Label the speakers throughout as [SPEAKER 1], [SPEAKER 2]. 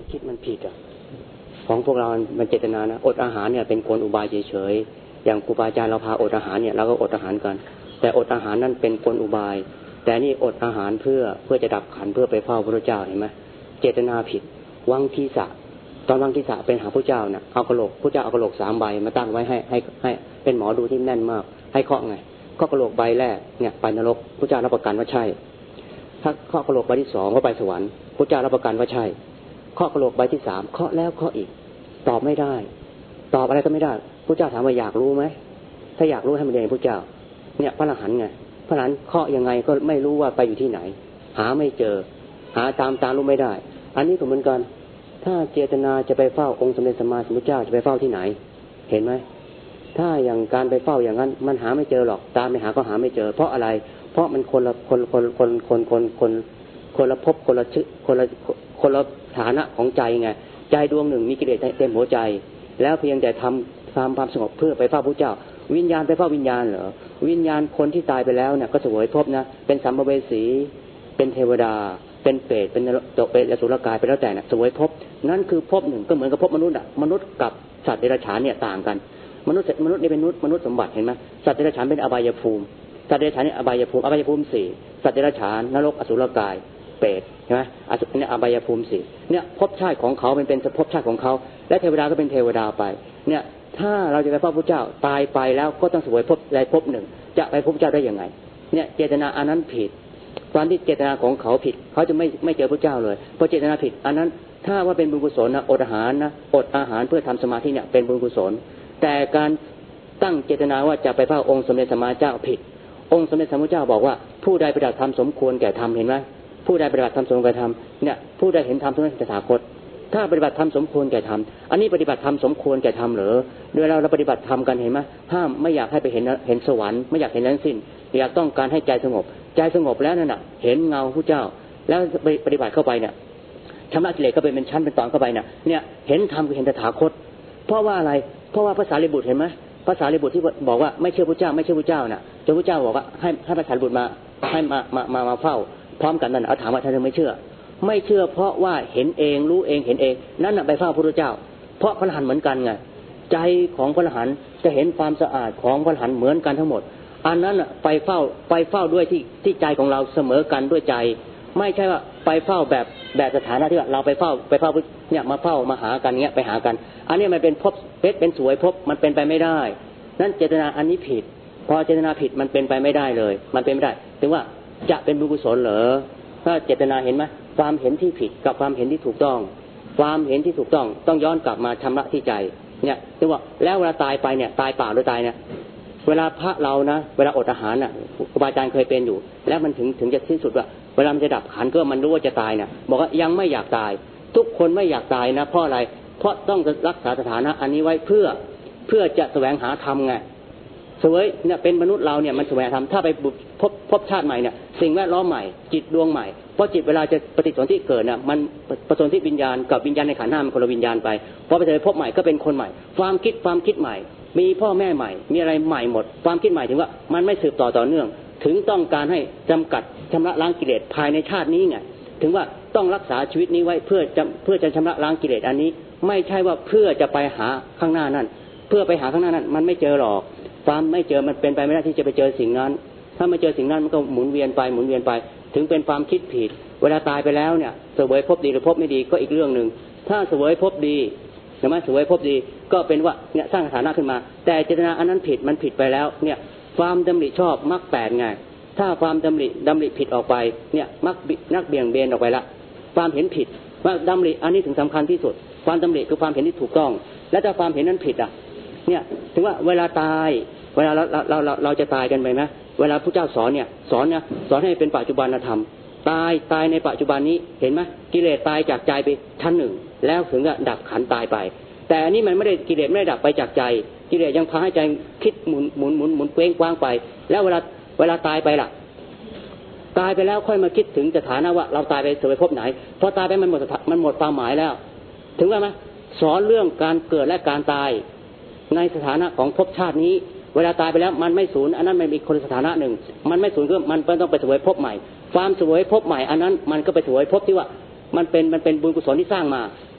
[SPEAKER 1] คิดมันผิดอ่ะของพวกเรามันเจตนานะอดอาหารเนี่ยเป็นกลอุบายเฉยๆอย่างครูบาอาจารย์เราพาอดอาหารเนี่ยเราก็อดอาหารกันแต่อดอาหารนั่นเป็นกลอุบายแต่นี่อดอาหารเพื่อจะดับขันเพื่อไปเฝ้าพระเจ้าเห็นไหมเจตนาผิดวังทีสะตอนวังทีสะเป็นหาพระเจ้าเนี่ยเอากระโหลกพระเจ้าเอากระโหลก3 ใบมาตั้งไว้ให้เป็นหมอดูที่แน่นมากให้เคาะไงเคาะกระโหลกใบแรกเนี่ยไปนรกพระเจ้ารับประกันว่าใช่ถ้าเคาะกระโหลกใบที่2ก็ไปสวรรค์พระเจ้ารับประกันว่าใช่เคาะกระโหลกใบที่3เคาะแล้วเคาะอีกตอบไม่ได้ตอบอะไรก็ไม่ได้พระเจ้าถามว่าอยากรู้ไหมถ้าอยากรู้ให้มันเรียนพระเจ้าเนี่ยพระอรหันต์ไงพระอรหันต์เคาะยังไงก็ไม่รู้ว่าไปอยู่ที่ไหนหาไม่เจอหาตามรู้ไม่ได้อันนี้ก็เหมือนกันถ้าเจตนาจะไปเฝ้าองค์สมเด็จสัมมาสัมพุทธเจ้าจะไปเฝ้าที่ไหนเห็นไหมถ้าอย่างการไปเฝ้าอย่างนั้นมันหาไม่เจอหรอกตามไปหาก็หาไม่เจอเพราะอะไรเพราะมันคนละภพคนละชื่อคนละฐานะของใจไงใจดวงหนึ่งมีกิเลสเต็มหัวใจแล้วเพียงแต่ทำความสงบเพื่อไปเฝ้าพระเจ้าวิญญาณไปเฝ้าวิญญาณเหรอวิญญาณคนที่ตายไปแล้วเนี่ยก็เสวยภพนะเป็นสัมภเวสีเป็นเทวดาเป็นเปรตเป็นตกเป็นอสุรกายไปแล้วแต่น่ะเสวยภพนั่นคือภพหนึ่งก็เหมือนกับภพมนุษย์อ่ะมนุษย์กับสัตว์เดรัจฉานเนี่ยต่างกันมนุษย์นี่เป็นมนุษย์สมบัติเห็นไหมสัตว์เดรัจฉานเป็นอบายภูมิสัตว์เดรัจฉานเนี่ยอบายภูมิ4สัตว์เดรัจฉานนรกอสุรกายเปรตใช่ไหมเนี่ยอบายภูมิ4เนี่ยภพชาติของเขาเป็นภพชาติของเขาและเทวดาก็เป็นเทวดาไปเนี่ยถ้าเราจะไปเฝ้าพระเจ้าตายไปแล้วก็ต้องเสวยภพใดภพหนึ่งจะไปพบพระเจ้าได้ยังไงเนี่ยเจตนาอันนั้นผิดตอนที่เจตนาของเขาผิดเขาจะไม่เจอพระเจ้าเลยเพราะเจตนาผิดอันนั้นถ้าว่าเป็นบุญกุศลนะอดอาหารเพื่อทำสมาธิเนี่ยเป็นบุญกุศลแต่การตั้งเจตนาว่าจะไปเฝ้าองค์สมเด็จสัมมาสัมพุทธเจ้าผิดองค์สมเด็จสัมมาสัมพุทธเจ้าบอกว่าผู้ใดปฏิบัติธรรมสมควรแก่ธรรมเห็นไหมผู้ใดปฏิบัติธรรมสมควรแก่ธรรมเนี่ยผู้ใดเห็นธรรมทั้งนั้นตถาคตถ้าปฏิบัติธรรมสมควรแก่ธรรมอันนี้ปฏิบัติธรรมสมควรแก่ธรรมเหรอโดยเราปฏิบัติธรรมกันเห็นไหมห้ามไม่อยากให้ไปเห็นสวรรค์ไม่อยากเห็นนั้นสิ้นอยากต้องการให้ใจสงบแล้วนั่นน่ะเห็นเงาพระเจ้าแล้วปฏิบัติเข้าไปเนี่ยชำระกิเลสก็เป็นชั้นเป็นตอนเข้าไปเนี่ยเห็นธรรมคือเห็นตถาคตเพราะว่าอะไรเพราะว่าภาษาลิบุตรเห็นไหมภาษาลิบุตรที่บอกว่าไม่เชื่อพระเจ้าน่ะจนพระเจ้าบอกว่าให้ภาษาลิบุตรมาให้มาเฝ้าพร้อมกันนั่นเอาถามว่าท่านไม่เชื่อเพราะว่าเห็นเองรู้เองเห็นเองนั่นน่ะไปเฝ้าพระพุทธเจ้าเพราะพระอรหันต์เหมือนกันไงใจของพระอรหันต์จะเห็นความสะอาดของพระอรหันต์เหมือนกันทั้งหมดอันนั้นน่ะไปเฝ้าด้วยที่ใจของเราเสมอกันด้วยใจไม่ใช่ว่าไปเฝ้าแบบสถานะที่ว่าเราไปเฝ้าเนี่ยมาเฝ้ามาหากันเงี้ยไปหากันอันนี้มันเป็นภพเป็นสวยภพมันเป็นไปไม่ได้นั่นเจตนาอันนี้ผิดพอเจตนาผิดมันเป็นไปไม่ได้เลยมันเป็นไม่ได้ถึงว่าจะเป็นบุญกุศลเหรอถ้าเจตนาเห็นไหมความเห็นที่ผิดกับความเห็นที่ถูกต้องความเห็นที่ถูกต้องย้อนกลับมาชำระที่ใจเนี่ยถึงว่าแล้วเวลาตายไปเนี่ยตายเปล่าหรือตายเนี่ยเวลาพระเรานะเวลาอดอาหารน่ะครูบาอาจารย์เคยเป็นอยู่แล้วมันถึงจะสิ้นสุดว่าเวลามันจะดับขันก็มันรู้ว่าจะตายเนี่ยบอกว่ายังไม่อยากตายทุกคนไม่อยากตายนะเพราะอะไรเพราะต้องรักษาสถานะอันนี้ไว้เพื่อจะแสวงหาธรรมไงสวยเนี่ยเป็นมนุษย์เราเนี่ยมันแสวงธรรมถ้าไปพบชาติใหม่เนี่ยสิ่งแวดล้อมใหม่จิตดวงใหม่เพราะจิตเวลาจะปฏิสนธิเกิดน่ะมันปฏิสนธิวิญญาณกับวิญญาณในขันธ์5มันคนละวิญญาณไปพอไปเจอพบใหม่ก็เป็นคนใหม่ความคิดใหม่มีพ่อแม่ใหม่มีอะไรใหม่หมดความคิดใหม่ถึงว่ามันไม่สืบต่อเนื่องถึงต้องการให้จำกัดชำระล้างกิเลสภายในชาตินี้ไงถึงว่าต้องรักษาชีวิตนี้ไว้เพื่อจะชำระล้างกิเลสอันนี้ไม่ใช่ว่าเพื่อจะไปหาข้างหน้านั่นเพื่อไปหาข้างหน้านั่นมันไม่เจอหรอกความไม่เจอมันเป็นไปไม่ได้ที่จะไปเจอสิ่งนั้นถ้าไม่เจอสิ่งนั้นมันก็หมุนเวียนไปถึงเป็นความคิดผิดเวลาตายไปแล้วเนี่ยเสวยภพดีหรือภพไม่ดีก็อีกเรื่องนึงถ้าเสวยภพดีใช่มั้ยเสวยภพดีก็เป็นว่าเนี่ยสร้างฐานะขึ้นมาแต่เจตนาอันนั้นผิดมันผิดไปแล้วเนี่ยความดำริชอบมรรค8ไงถ้าความดำริผิดออกไปเนี่ยมรรคนักเบี่ยงเบนออกไปละความเห็นผิดว่าดำริอันนี้ถึงสำคัญที่สุดความดำริคือความเห็นที่ถูกต้องและถ้าความเห็นนั้นผิดอ่ะเนี่ยถึงว่าเวลาตายเวลาเราจะตายกันไปมั้ยเวลาพระเจ้าสอนให้เป็นปัจจุบันธรรมตายในปัจจุบันนี้เห็นไหมกิเลสตายจากใจไปชั้นหนึ่งแล้วถึงจะดับขันตายไปแต่อันนี้มันไม่ได้กิเลสไม่ได้ดับไปจากใจกิเลสยังพาให้ใจคิดหมุนเคว้งคว้างไปแล้วเวลาตายไปล่ะตายไปแล้วค่อยมาคิดถึงสถานะว่าเราตายไปสู่ภพไหนพอตายไปมันหมดความหมายแล้วถึงว่าไหมสอนเรื่องการเกิดและการตายในสถานะของภพชาตินี้เวลาตายไปแล้วมันไม่สูญอันนั้นมันมีคนสถานะหนึ่งมันไม่สูญก็มันต้องไปสู่ภพใหม่ความสู่ภพใหม่อันนั้นมันก็ไปสู่ภพที่ว่ามันเป็นบุญกุศลที่สร้างมา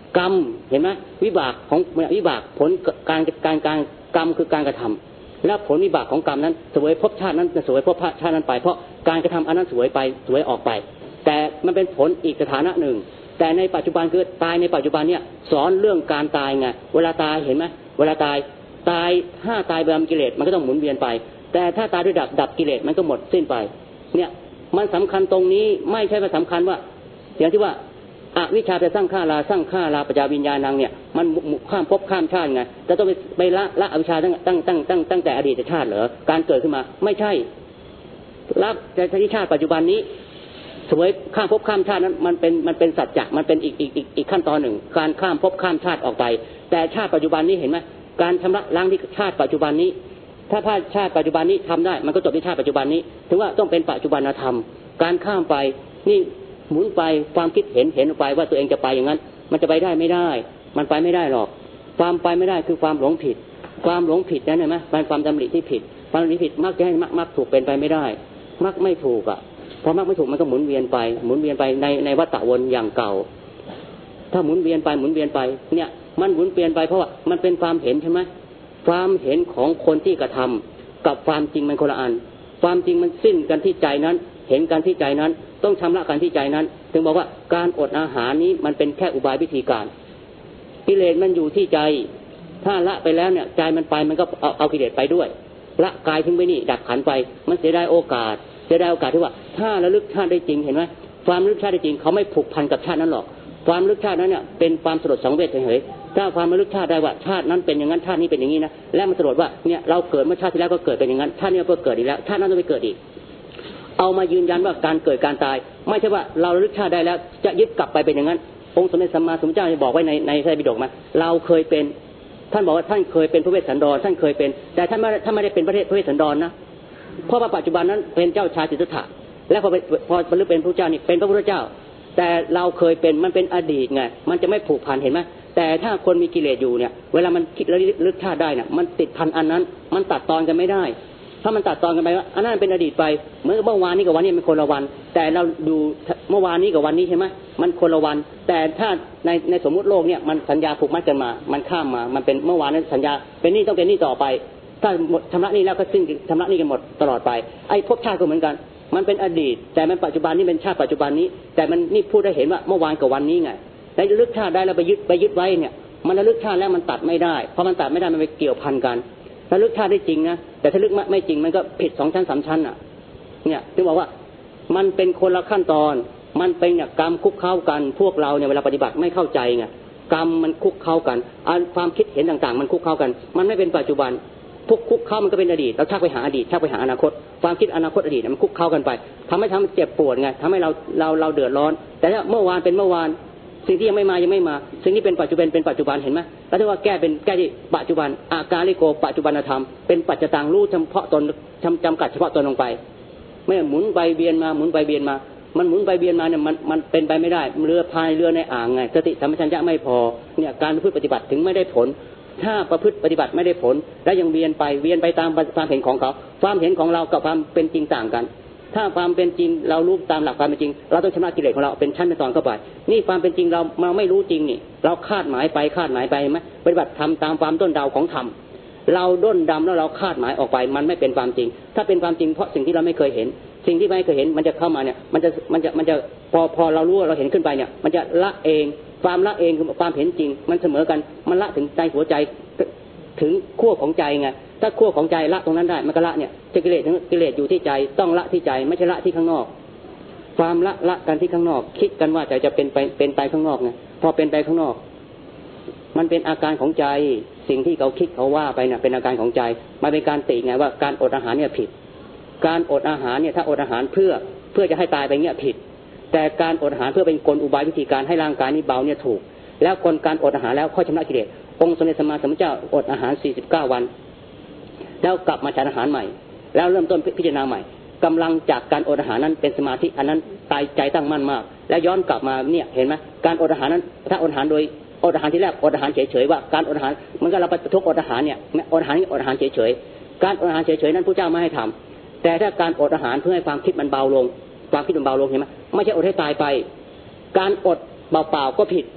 [SPEAKER 1] กรรมเห็นไหมวิบากของวิบากผลการกรรมคือการกระทำและผลวิบากของกรรมนั้นสวยภพชาตินั้นจะสวยภพชาตินั้นไปเพราะการกระทำอันนั้นสวยไปสวยออกไปแต่มันเป็นผลอีกสถานะหนึ่งแต่ในปัจจุบันคือตายในปัจจุบันเนี่ยสอนเรื่องการตายไงเวลาตายเห็นไหมเวลาตายถ้าตายแบบกิเลสมันก็ต้องหมุนเวียนไปแต่ถ้าตายด้วยดับกิเลสมันก็หมดสิ้นไปเนี่ยมันสำคัญตรงนี้ไม่ใช่ว่าสำคัญว่าอย่างที่ว่าอวิชชาไปสร้างข้าราปัจจาวิญญาณังเนี่ยมันข้ามภพข้ามชาติไงจะต้องไปละอวิชชาตั้งแต่อดีตชาติเหรอการเกิดขึ้นมาไม่ใช่ละในชาติปัจจุบันนี้สวยข้ามภพข้ามชาตินั้นมันเป็นสัจจะมันเป็นอีกขั้นตอนหนึ่งการข้ามภพข้ามชาติออกไปแต่ชาติปัจจุบันนี้เห็นไหมการชำระล้างที่ชาติปัจจุบันนี้ถ้าชาติปัจจุบันนี้ทำได้มันก็จบที่ชาติปัจจุบันนี้ถือว่าต้องเป็นปัจจุบันธรรมการข้ามไปนี่หมุนไปความคิดเห็นไปว่าตัวเองจะไปอย่างนั้นมันจะไปได้ไม่ได้มันไปไม่ได้หรอกความไปไม่ได้คือความหลงผิดความหลงผิดนั่นเห็นไหมเป็นความดำริที่ผิดความดำริผิดมักจะให้มักถูกเป็นไปไม่ได้มักไม่ถูกอ่ะพอมักไม่ถูกมันก็หมุนเวียนไปในวัฏฏะวนอย่างเก่าถ้าหมุนเวียนไปเนี่ยมันหมุนเวียนไปเพราะว่ามันเป็นความเห็นใช่ไหมความเห็นของคนที่กระทำกับความจริงมันคนละอันความจริงมันสิ้นกันที่ใจนั้นเห็นกันที่ใจนั้นต้องชำระกันที่ใจนั้นถึงบอกว่าการอดอาหารนี้มันเป็นแค่อุบายวิธีการกิเลสมันอยู่ที่ใจถ้าละไปแล้วเนี่ยใจมันไปมันก็เอากิเลสไปด้วยละกายทิ้งไปนี่ดับขันไปมันเสียดายโอกาสที่ว่าถ้าระลึกชาติได้จริงเห็นไหมความระลึกชาติได้จริงเขาไม่ผูกพันกับชาตินั้นหรอกความระลึกชาตินั้นเนี่ยเป็นความสลดสังเวชเฉยๆถ้าความระลึกชาติได้ว่าชาตินั้นเป็นอย่างนั้นชาตินี้เป็นอย่างนี้นะและมันสลดว่าเนี่ยเราเกิดเมื่อชาติที่แล้วก็เกิดเป็นอย่างนั้นชาตินี้ก็เกิดอีกแล้วชาตินั้นต้องไปเกิดอีกเอามายืนยันว่าการเกิดการตายไม่ใช่ว่าเราระลึกชาติได้แล้วจะยึดกลับไปเป็นอย่างนั้นองค์สมเด็จสัมมาสัมพุทธเจ้าบอกไว้ในพระไตรปิฎกมาเราเคยเป็นท่านบอกว่าท่านเคยเป็นพระเวสสันดรท่านเคยเป็นแต่ท่านไม่ได้เป็นพระเวสสันดรนะเพราะว่าปัจจุบันนั้นเป็นเจ้าชายสิทธัตถะและพอบรรลุเป็นพระเจ้านี่เป็นพระพุทธเจ้าแต่เราเคยเป็นมันเป็นอดีตไงมันจะไม่ผูกพันเห็นไหมแต่ถ้าคนมีกิเลสอยู่เนี่ยเวลามันคิดแล้วลึกชาติได้เนี่ยมันติดพันอันนั้นมันตัดตอนกันไม่ได้ถ้ามันตัดตอนกันไปว่าอันนั้นเป็นอดีตไปเมื่อวานนี้กับวันนี้มันคนละวันแต่เราดูเมื่อวานนี้กับวันนี้ใช่ไหมมันคนละวันแต่ถ้าในสมมุติโลกเนี่ยมันสัญญาผูกมัดกันมามันข้ามมามันเป็นเมื่อวานนั้นสัญญาเป็นนี่ต้องเป็นนี่ต่อไปถ้าหมดชำระนี่แล้วก็สิ้นชำระนี่กันหมดตลอดไปไอ้ภพชาติก็เหมือนกันมันเป็นอดีตแต่มันปัจจุบันนี่เป็นชาติปัจจุบันนี้แต่มันนี่พูดได้เห็นว่าเมื่อวานกับวันนี้ไงแต่ระลึกชาติได้แล้วไปยึดไว้เนี่ยมันระลึกชาติแล้วมันตัดไม่ได้เพราะมันตัดไม่ได้มันไปเกี่ยวพันกันระลึกชาติได้จริงนะแต่ถ้าลึกไม่จริงมันก็ผิด2 ชั้น 3 ชั้นอ่ะเนี่ยถึงบอกว่ามันเป็นคนละขั้นตอนมันเป็นเนี่ยกรรมคุกเข้ากันพวกเราเนี่ยเวลาปฏิบัติไม่เข้าใจไงกรรมมันคุกเข้ากันความคิดเห็นต่างๆมันคุกเข้ากันมันไม่เป็นปัจจุบันพวกคุกเข้ามันก็เป็นอดีตเราชักไปหาอดีตชักไปหาอนาคตความคิดอนาคตอดีตมันคุกเข้ากันไปทำให้เจ็บปวดไงทำให้เราเดือดร้อนแต่ถ้าเมื่อวานเป็นเมื่อวานสิ่งที่ยังไม่มาสิ่งที่เป็นปัจจุบันเห็นไหมแล้วถ้าว่าแก้ที่ปัจจุบันอาการลิโกปัจจุบันธรรมเป็นปัจจตังรู้เฉพาะตนจำกัดเฉพาะตนลงไปไม่หมุนไปเวียนมามันหมุนไปเวียนมาเนี่ยมันเป็นไปไม่ได้เรือพายเรือในอ่างไงสติสัมปชัญญะไม่พอเนี่ยการประพฤติปฏิบัติถึงไม่ได้ผลถ้าประพฤติปฏิบัติไม่ได้ผลแล้วยังเวียนไปตามความเห็นของเขาความเห็นของเรากับความเป็นจริงต่างกันถ้าความเป็นจริงเรารู้ตามหลักความเป็นจริงเราต้องชำระกิเลสของเราเป็นชั้นเป็นตอนเข้าไปนี่ความเป็นจริงเราไม่รู้จริงนี่เราคาดหมายไปไหมปฏิบัติทำตามความด้นเดาของธรรมเราด้นดำแล้วเราคาดหมายออกไปมันไม่เป็นความจริงถ้าเป็นความจริงเพราะสิ่งที่เราไม่เคยเห็นสิ่งที่ไม่เคยเห็นมันจะเข้ามาเนี่ยมันจะพอเรารู้เราเห็นขึ้นไปเนี่ยมันจะละเองความละเองคือความเห็นจริงมันเสมอกันมันละถึงใจหัวใจถึงขั้วของใจไงถ้าขั้วของใจละตรงนั้นได้มันก็ละเนี่ยกิเลสอยู่ที่ใจต้องละที่ใจไม่ใช่ละที่ข้างนอกความละกันที่ข้างนอกคิดกันว่าใจจะเป็นไปข้างนอกไงพอเป็นไปข้างนอกมันเป็นอาการของใจสิ่งที่เขาคิดเขาว่าไปเนี่ยเป็นอาการของใจมันเป็นการติไงว่าการอดอาหารเนี่ยผิดการอดอาหารเนี่ยถ้าอดอาหารเพื่อจะให้ตายไปเนี่ยผิดแต่การอดอาหารเพื่อเป็นกลอุบายวิธีการให้ร่างกายนี้เบาเนี่ยถูกแล้วการอดอาหารแล้วค่อยชำระกิเลสองค์สมเด็จสัมมาสัมพุทธเจ้าอดอาหาร49 วันแล้วกลับมาฉันอาหารใหม่แล้วเริ่มต้นพิจารณาใหม่กำลังจากการอดอาหารนั้นเป็นสมาธิอันนั้นตายใจตั้งมั่นมากแล้วย้อนกลับมาเนี่ยเห็นไหมการอดอาหารนั้นถ้าอดอาหารโดยอดอาหารที่แรกอดอาหารเฉยๆว่าการอดอาหารมันก็เราไปทุกอดอาหารเนี่ยอดอาหารเฉยๆการอดอาหารเฉยๆนั้นพระเจ้าไม่ให้ทำแต่ถ้าการอดอาหารเพื่อให้ความคิดมันเบาลงความคิดมันเบาลงเห็นไหมไม่ใช่อดให้ตายไปการอดเปล่าๆก็ผิด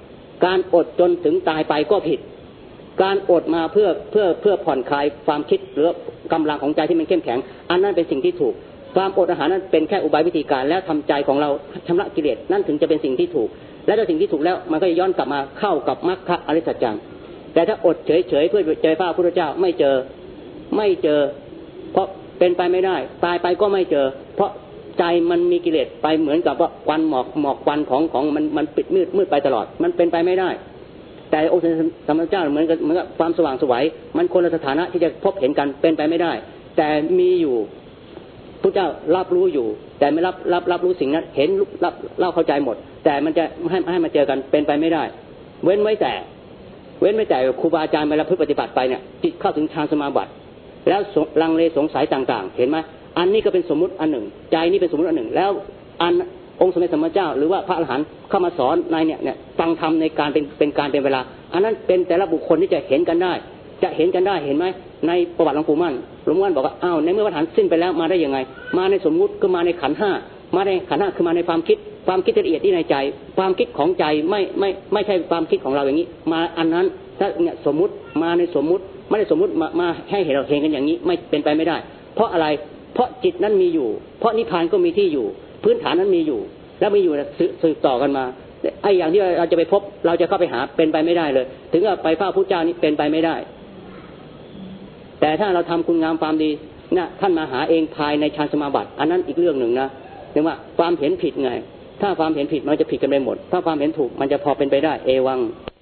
[SPEAKER 1] การอดจนถึงตายไปก็ผิดการอดมาเพื่อผ่อนคลายความคิดหรือกำลังของใจที่มันเข้มแข็งอันนั้นเป็นสิ่งที่ถูกความอดอาหารนั้นเป็นแค่อุบายวิธีการแล้วทำใจของเราชำระกิเลสนั่นถึงจะเป็นสิ่งที่ถูกและถ้าสิ่งที่ถูกแล้วมันก็จะย้อนกลับมาเข้ากับมรรคอริยสัจจังแต่ถ้าอดเฉยๆเพื่อเจอพระพุทธเจ้าไม่เจอเพราะเป็นไปไม่ได้ตายไปก็ไม่เจอเพราะใจมันมีกิเลสไปเหมือนกับว่าควันหมอกควันของมันปิดมืดไปตลอดมันเป็นไปไม่ได้แต่องค์สมมาเจ้าเหมือนกับความสว่างไสวมันคนละสถานะที่จะพบเห็นกันเป็นไปไม่ได้แต่มีอยู่พระเจ้ารับรู้อยู่แต่ไม่รับรู้สิ่งนั้นเห็นเล่าเข้าใจหมดแต่มันจะให้มาเจอกันเป็นไปไม่ได้เว้นไว้แต่ครูบาอาจารย์มาปฏิบัติไปเนี่ยจิตเข้าถึงฌานสมาบัติแล้วลังเลสงสัยต่างๆเห็นไหมอันนี้ก็เป็นสมมุติอันหนึ่งใจนี่เป็นสมมุติอันหนึ่งแล้วอันองค์สมเด็จสัมมาเจ้าหรือว่าพระอรหันต์เข้ามาสอนในเนี่ยฟังธรรมในการเป็นการเป็นเวลาอันนั้นเป็นแต่ละบุคคลที่จะเห็นกันได้เห็นไหมในประวัติหลวงปู่มั่นบอกว่าอ้าวในเมื่อวัฏฏะสิ้นไปแล้วมาได้ยังไงมาในสมมุติก็มาในขันธ์ห้ามาในขันธ์ห้าคือมาในความคิดละเอียดที่ในใจความคิดของใจไม่ใช่ความคิดของเราอย่างนี้มาอันนั้นถ้าเนี่ยสมมุติมาในสมมุติไม่ได้สมมุติมาให้เห็นเราเห็นกันอย่างนี้ไม่เป็นไปไม่ได้เพราะอะไรเพราะจิตนั้นมีอยู่เพราะนิพพานก็มีที่อยู่พื้นฐานนั้นมีอยู่แล้วมีอยู่สืบต่อกันมาไอ้อย่างที่เราจะไปพบเราจะเข้าไปหาเป็นไปไม่ได้เลยถึงกับไปเฝ้าพระเจ้านี่เป็นไปไม่ได้แต่ถ้าเราทำคุณงามความดีนะท่านมาหาเองภายในฌานสมาบัติอันนั้นอีกเรื่องหนึ่งนะเรียกว่าความเห็นผิดไงถ้าความเห็นผิดมันจะผิดกันไปหมดถ้าความเห็นถูกมันจะพอเป็นไปได้เอวัง